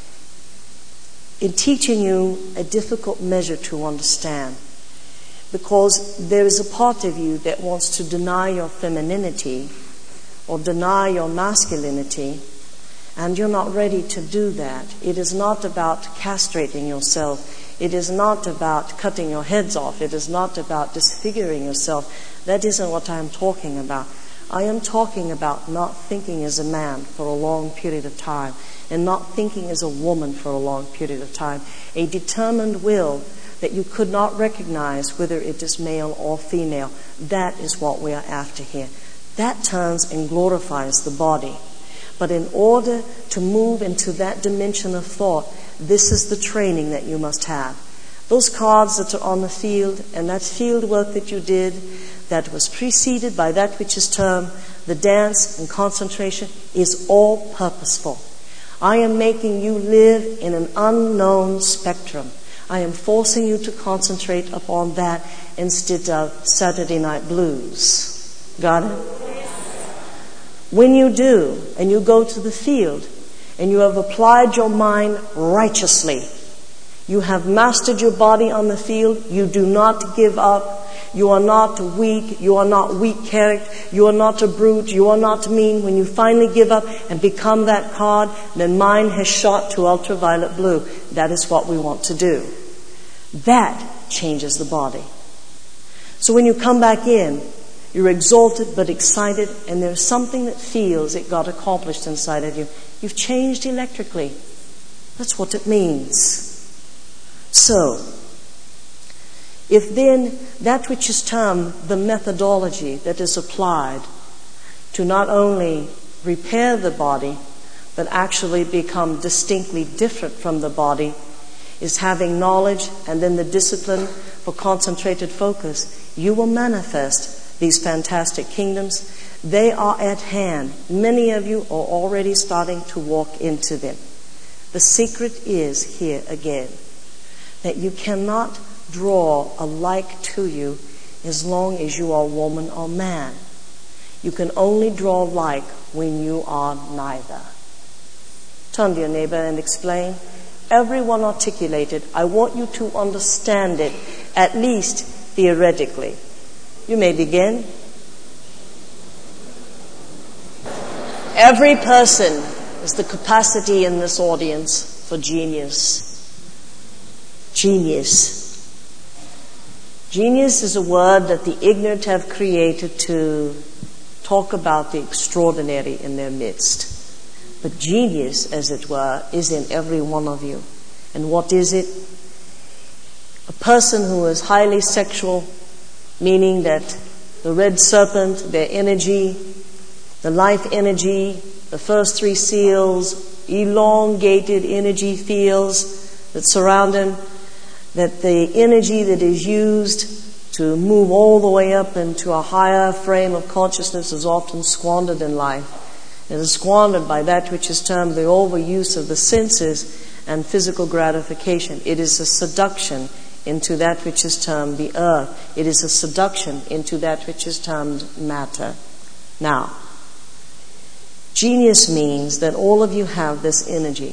in teaching you a difficult measure to understand. Because there is a part of you that wants to deny your femininity or deny your masculinity, and you're not ready to do that. It is not about castrating yourself. It is not about cutting your heads off. It is not about disfiguring yourself. That isn't what I am talking about. I am talking about not thinking as a man for a long period of time and not thinking as a woman for a long period of time. A determined will that you could not recognize whether it is male or female. That is what we are after here. That turns and glorifies the body. But in order to move into that dimension of thought, this is the training that you must have. Those cards that are on the field and that field work that you did, that was preceded by that which is termed the dance and concentration, is all purposeful. I am making you live in an unknown spectrum. I am forcing you to concentrate upon that instead of Saturday Night Blues. Got it? When you do, and you go to the field, and you have applied your mind righteously, you have mastered your body on the field, you do not give up, you are not weak, you are not weak character, you are not a brute, you are not mean. When you finally give up and become that card, then mind has shot to ultraviolet blue. That is what we want to do. That changes the body. So when you come back in, you're exalted but excited, and there's something that feels it got accomplished inside of you. You've changed electrically. That's what it means. So, if then that which is termed the methodology that is applied to not only repair the body, but actually become distinctly different from the body, is having knowledge and then the discipline for concentrated focus, you will manifest these fantastic kingdoms. They are at hand. Many of you are already starting to walk into them. The secret is here again, that you cannot draw a like to you as long as you are woman or man. You can only draw like when you are neither. Turn to your neighbor and explain. Everyone articulated. I want you to understand it, at least theoretically. You may begin. Every person has the capacity in this audience for genius. Genius. Genius is a word that the ignorant have created to talk about the extraordinary in their midst. But genius, as it were, is in every one of you. And what is it? A person who is highly sexual, meaning that the red serpent, their energy, the life energy, the first three seals, elongated energy fields that surround him, that the energy that is used to move all the way up into a higher frame of consciousness is often squandered in life. It is squandered by that which is termed the overuse of the senses and physical gratification. It is a seduction into that which is termed the earth. It is a seduction into that which is termed matter. Now, genius means that all of you have this energy.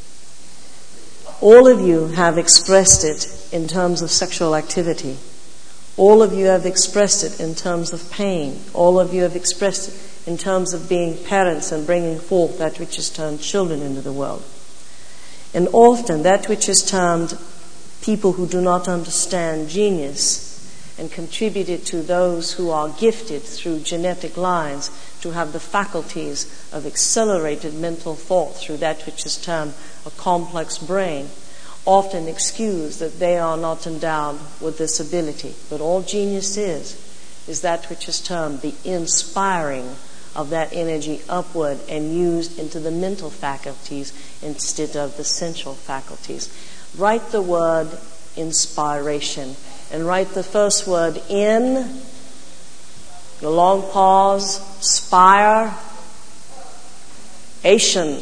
All of you have expressed it in terms of sexual activity. All of you have expressed it in terms of pain. All of you have expressed it in terms of being parents and bringing forth that which is termed children into the world. And often that which is termed people who do not understand genius and contribute it to those who are gifted through genetic lines to have the faculties of accelerated mental thought through that which is termed a complex brain, often excuse that they are not endowed with this ability. But all genius is that which is termed the inspiring of that energy upward and used into the mental faculties instead of the sensual faculties. Write the word inspiration and write the first word in, the long pause, spire, ation.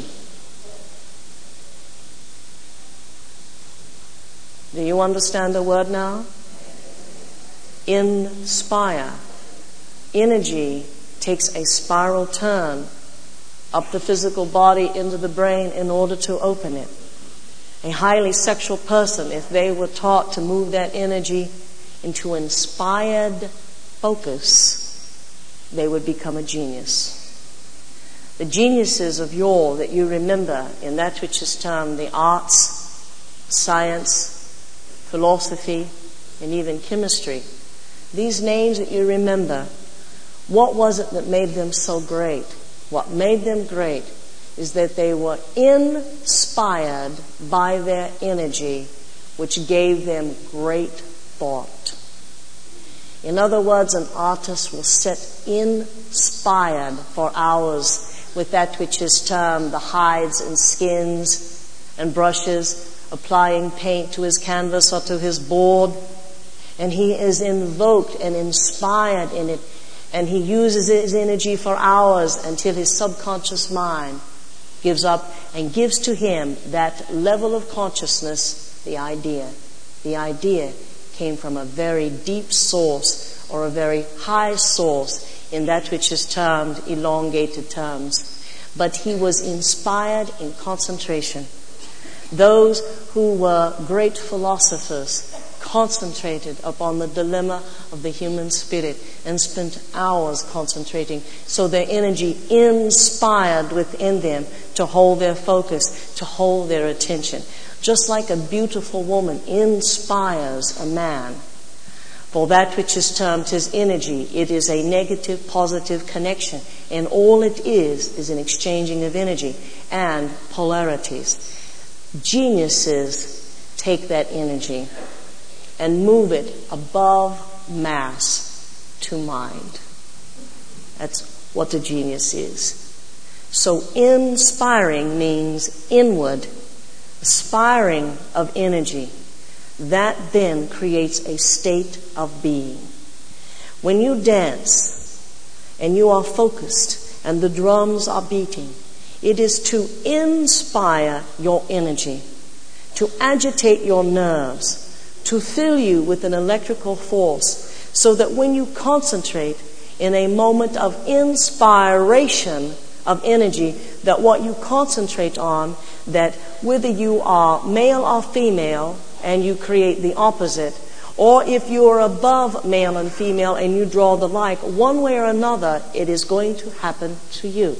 Do you understand the word now? Inspire. Energy takes a spiral turn up the physical body into the brain in order to open it. A highly sexual person, if they were taught to move that energy into inspired focus, they would become a genius. The geniuses of yore that you remember in that which is termed the arts, science, philosophy, and even chemistry. These names that you remember, what was it that made them so great? What made them great is that they were inspired by their energy, which gave them great thought. In other words, an artist will sit inspired for hours with that which is termed the hides and skins and brushes, applying paint to his canvas or to his board. And he is invoked and inspired in it. And he uses his energy for hours until his subconscious mind gives up and gives to him that level of consciousness, the idea. The idea came from a very deep source or a very high source in that which is termed elongated terms. But he was inspired in concentration. Those who were great philosophers concentrated upon the dilemma of the human spirit and spent hours concentrating, so their energy inspired within them to hold their focus, to hold their attention. Just like a beautiful woman inspires a man for that which is termed his energy, it is a negative positive connection, and all it is an exchanging of energy and polarities. Geniuses take that energy and move it above mass to mind. That's what a genius is. So inspiring means inward, aspiring of energy. That then creates a state of being. When you dance and you are focused and the drums are beating, it is to inspire your energy, to agitate your nerves, to fill you with an electrical force, so that when you concentrate in a moment of inspiration of energy, that what you concentrate on, that whether you are male or female and you create the opposite, or if you are above male and female and you draw the like, one way or another, it is going to happen to you.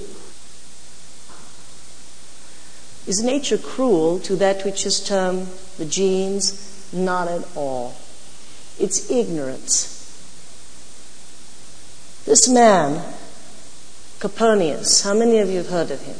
Is nature cruel to that which is termed the genes? Not at all. It's ignorance. This man, Copernicus, how many of you have heard of him?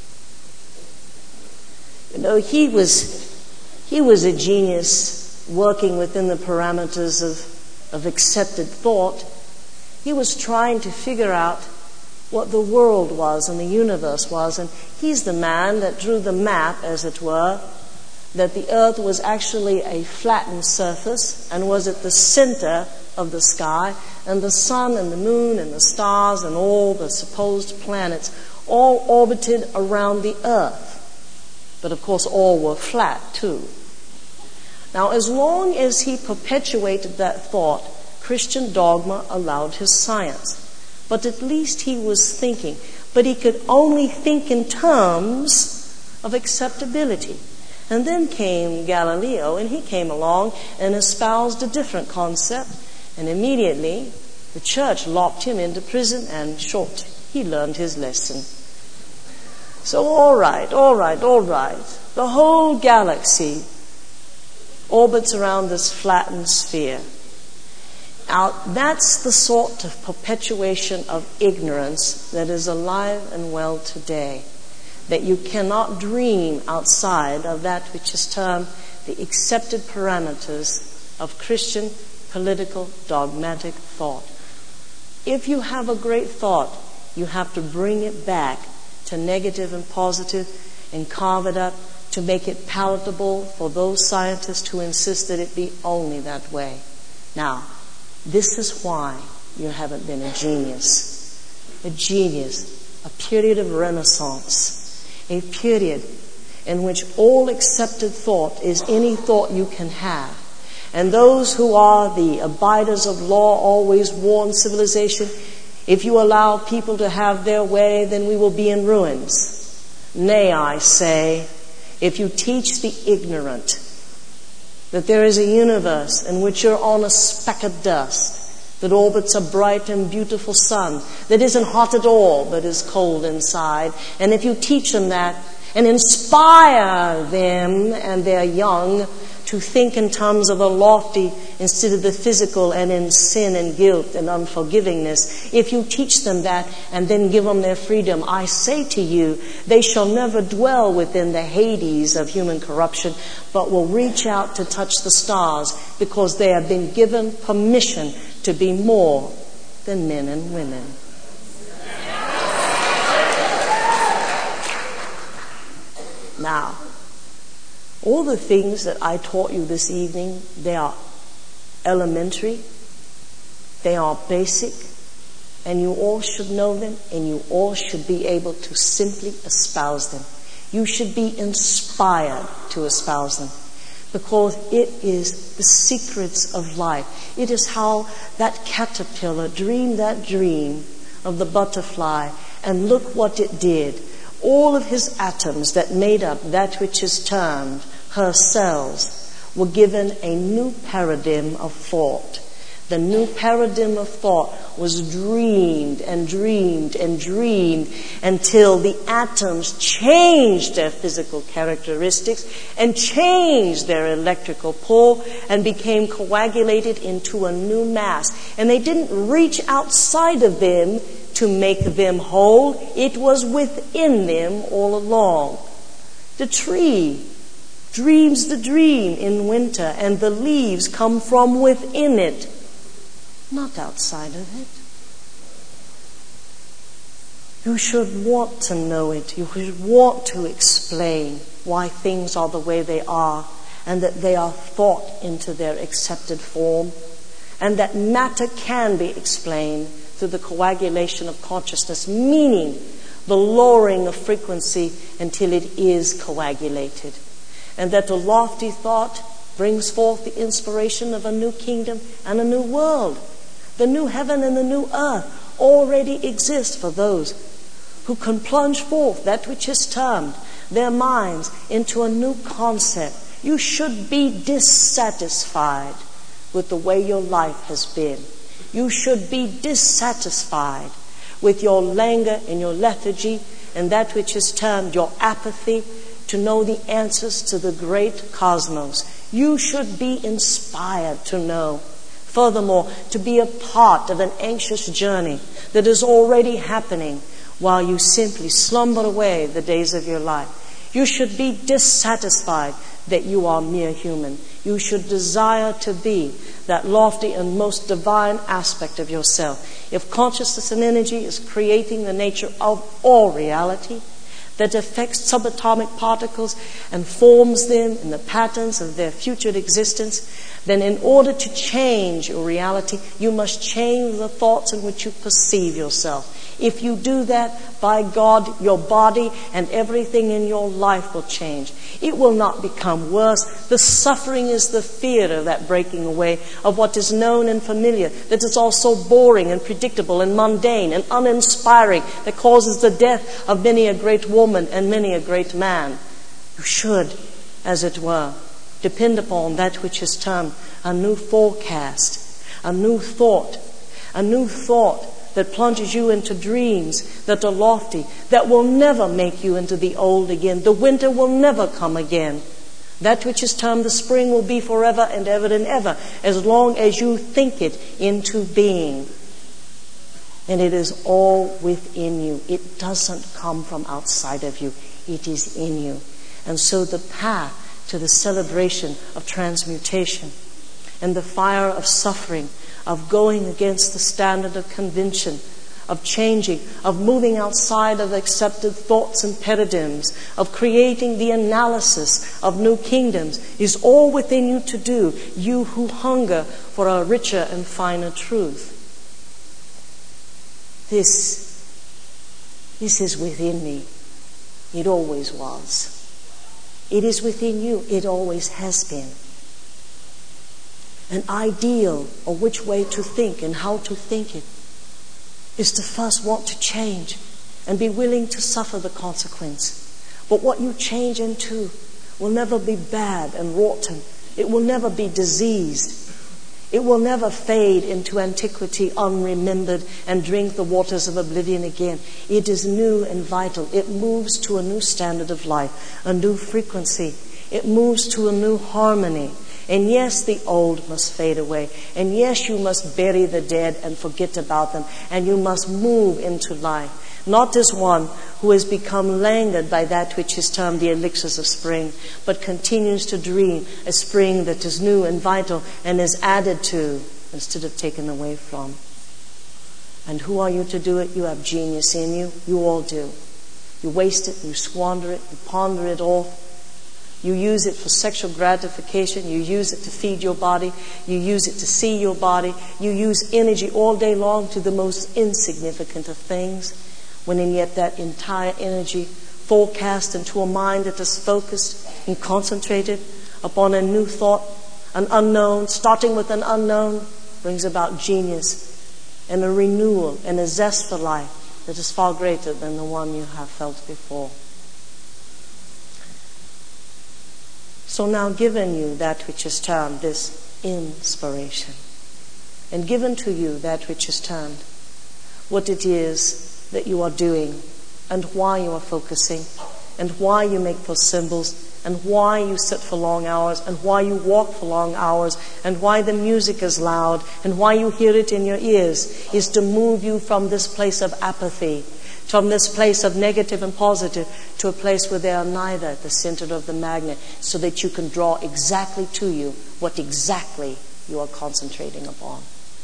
You know, he was a genius working within the parameters of accepted thought. He was trying to figure out what the world was and the universe was, and he's the man that drew the map, as it were, that the earth was actually a flattened surface and was at the center of the sky, and the sun and the moon and the stars and all the supposed planets all orbited around the earth. But of course all were flat too. Now, as long as he perpetuated that thought, Christian dogma allowed his science. But at least he was thinking. But he could only think in terms of acceptability. And then came Galileo, and he came along and espoused a different concept. And immediately, the church locked him into prison, and short, he learned his lesson. So all right. The whole galaxy orbits around this flattened sphere. Now, that's the sort of perpetuation of ignorance that is alive and well today. That you cannot dream outside of that which is termed the accepted parameters of Christian political dogmatic thought. If you have a great thought, you have to bring it back to negative and positive and carve it up to make it palatable for those scientists who insist that it be only that way. Now, this is why you haven't been a genius. A genius, a period of renaissance. A period in which all accepted thought is any thought you can have. And those who are the abiders of law always warn civilization, if you allow people to have their way, then we will be in ruins. Nay, I say, if you teach the ignorant that there is a universe in which you're on a speck of dust that orbits a bright and beautiful sun that isn't hot at all but is cold inside, and if you teach them that, and inspire them and their young to think in terms of the lofty instead of the physical and in sin and guilt and unforgivingness. If you teach them that and then give them their freedom, I say to you, they shall never dwell within the Hades of human corruption, but will reach out to touch the stars because they have been given permission to be more than men and women. Now, all the things that I taught you this evening, they are elementary, they are basic, and you all should know them, and you all should be able to simply espouse them. You should be inspired to espouse them, because it is the secrets of life. It is how that caterpillar dreamed that dream of the butterfly, and look what it did. All of his atoms that made up that which is termed her cells were given a new paradigm of thought. The new paradigm of thought was dreamed and dreamed and dreamed until the atoms changed their physical characteristics and changed their electrical pull and became coagulated into a new mass. And they didn't reach outside of them to make them whole. It was within them all along. The tree dreams the dream in winter, and the leaves come from within it, not outside of it. You should want to know it. You should want to explain why things are the way they are, and that they are thought into their accepted form, and that matter can be explained through the coagulation of consciousness, meaning the lowering of frequency until it is coagulated. And that the lofty thought brings forth the inspiration of a new kingdom and a new world. The new heaven and the new earth already exist for those who can plunge forth that which is termed their minds into a new concept. You should be dissatisfied with the way your life has been. You should be dissatisfied with your languor and your lethargy and that which is termed your apathy to know the answers to the great cosmos. You should be inspired to know. Furthermore, to be a part of an anxious journey that is already happening while you simply slumber away the days of your life. You should be dissatisfied that you are mere human. You should desire to be that lofty and most divine aspect of yourself. If consciousness and energy is creating the nature of all reality that affects subatomic particles and forms them in the patterns of their future existence, then in order to change your reality, you must change the thoughts in which you perceive yourself. If you do that, by God, your body and everything in your life will change. It will not become worse. The suffering is the fear of that breaking away of what is known and familiar, that is also boring and predictable and mundane and uninspiring, that causes the death of many a great woman and many a great man. You should, as it were, depend upon that which is termed a new forecast, a new thought that plunges you into dreams that are lofty, that will never make you into the old again. The winter will never come again. That which is termed the spring will be forever and ever and ever, as long as you think it into being. And it is all within you. It doesn't come from outside of you. It is in you. And so the path to the celebration of transmutation and the fire of suffering, of going against the standard of convention, of changing, of moving outside of accepted thoughts and paradigms, of creating the analysis of new kingdoms, is all within you to do, you who hunger for a richer and finer truth. This is within me. It always was. It is within you. It always has been. An ideal of which way to think and how to think it is to first want to change and be willing to suffer the consequence. But what you change into will never be bad and rotten. It will never be diseased. It will never fade into antiquity unremembered and drink the waters of oblivion again. It is new and vital. It moves to a new standard of life, a new frequency. It moves to a new harmony. And yes, the old must fade away. And yes, you must bury the dead and forget about them. And you must move into life. Not as one who has become languid by that which is termed the elixirs of spring, but continues to dream a spring that is new and vital and is added to instead of taken away from. And who are you to do it? You have genius in you. You all do. You waste it, you squander it, you ponder it all. You use it for sexual gratification. You use it to feed your body. You use it to see your body. You use energy all day long to the most insignificant of things. When in yet that entire energy forecast into a mind that is focused and concentrated upon a new thought, an unknown, starting with an unknown, brings about genius and a renewal and a zest for life that is far greater than the one you have felt before. So now given you that which is termed this inspiration, and given to you that which is termed what it is that you are doing, and why you are focusing, and why you make those symbols, and why you sit for long hours, and why you walk for long hours, and why the music is loud, and why you hear it in your ears, is to move you from this place of apathy, from this place of negative and positive, to a place where they are neither at the center of the magnet, so that you can draw exactly to you what exactly you are concentrating upon.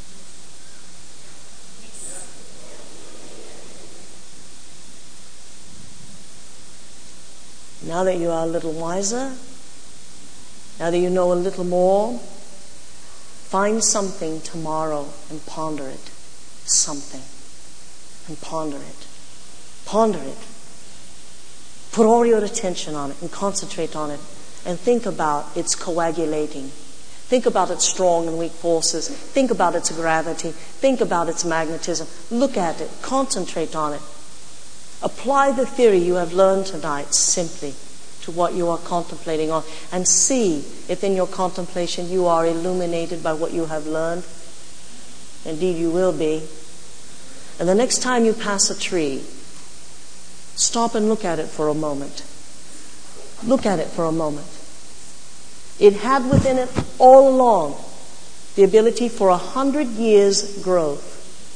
Now that you are a little wiser, now that you know a little more, find something tomorrow and ponder it. Something. And ponder it. Ponder it. Put all your attention on it and concentrate on it. And think about its coagulating. Think about its strong and weak forces. Think about its gravity. Think about its magnetism. Look at it. Concentrate on it. Apply the theory you have learned tonight simply to what you are contemplating on, and see if in your contemplation you are illuminated by what you have learned. Indeed, you will be. And the next time you pass a tree, stop and look at it for a moment. Look at it for a moment. It had within it all along the ability for 100 years growth.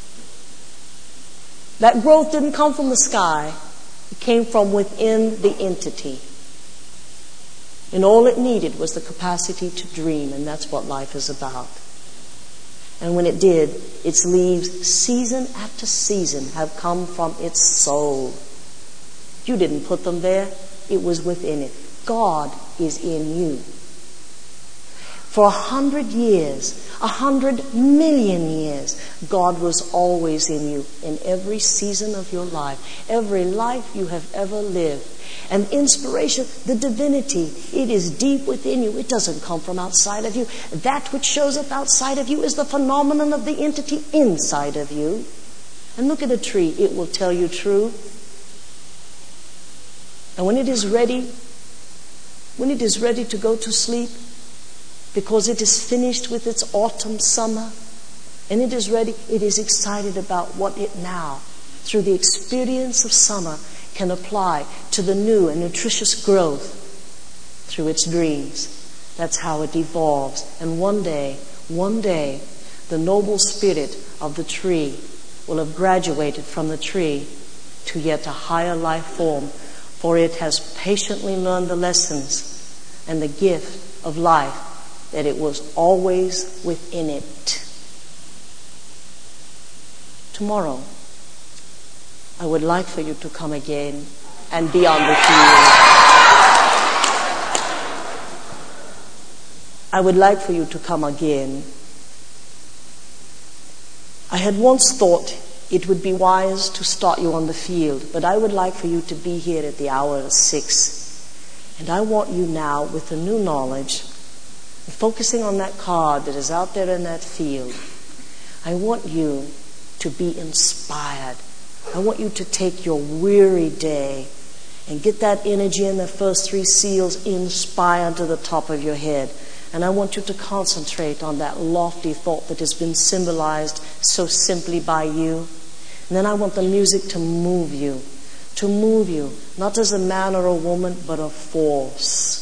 That growth didn't come from the sky. It came from within the entity. And all it needed was the capacity to dream, and that's what life is about. And when it did, its leaves, season after season, have come from its soul. You didn't put them there. It was within it. God is in you. For 100 years, 100 million years, God was always in you, in every season of your life, every life you have ever lived. And inspiration, the divinity, it is deep within you. It doesn't come from outside of you. That which shows up outside of you is the phenomenon of the entity inside of you. And look at a tree. It will tell you true. And when it is ready to go to sleep, because it is finished with its autumn, summer, and it is ready, it is excited about what it now, through the experience of summer, can apply to the new and nutritious growth through its dreams. That's how it evolves. And one day, the noble spirit of the tree will have graduated from the tree to yet a higher life form, for it has patiently learned the lessons and the gift of life that it was always within it. Tomorrow, I would like for you to come again and be on the field. I would like for you to come again. I had once thought it would be wise to start you on the field, but I would like for you to be here at the hour of 6. And I want you now, with the new knowledge, focusing on that card that is out there in that field, I want you to be inspired. I want you to take your weary day and get that energy in the first 3 seals inspired to the top of your head. And I want you to concentrate on that lofty thought that has been symbolized so simply by you. And then I want the music to move you, not as a man or a woman, but a force.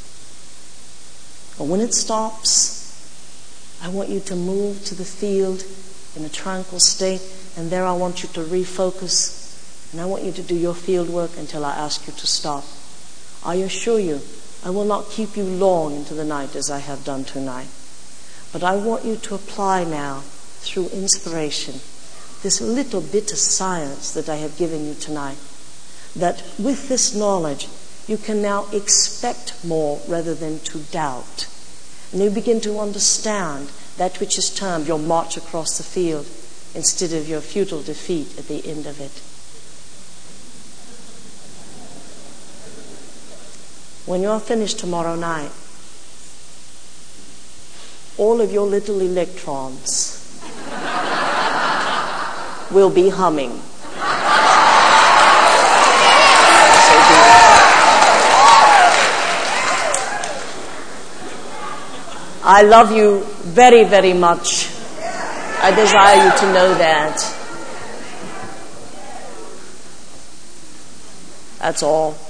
But when it stops, I want you to move to the field in a tranquil state, and there I want you to refocus, and I want you to do your field work until I ask you to stop. I assure you, I will not keep you long into the night as I have done tonight. But I want you to apply now, through inspiration, this little bit of science that I have given you tonight. That with this knowledge, you can now expect more rather than to doubt. And you begin to understand that which is termed your march across the field instead of your futile defeat at the end of it. When you're finished tomorrow night, all of your little electrons will be humming. I love you very, very much. I desire you to know that. That's all.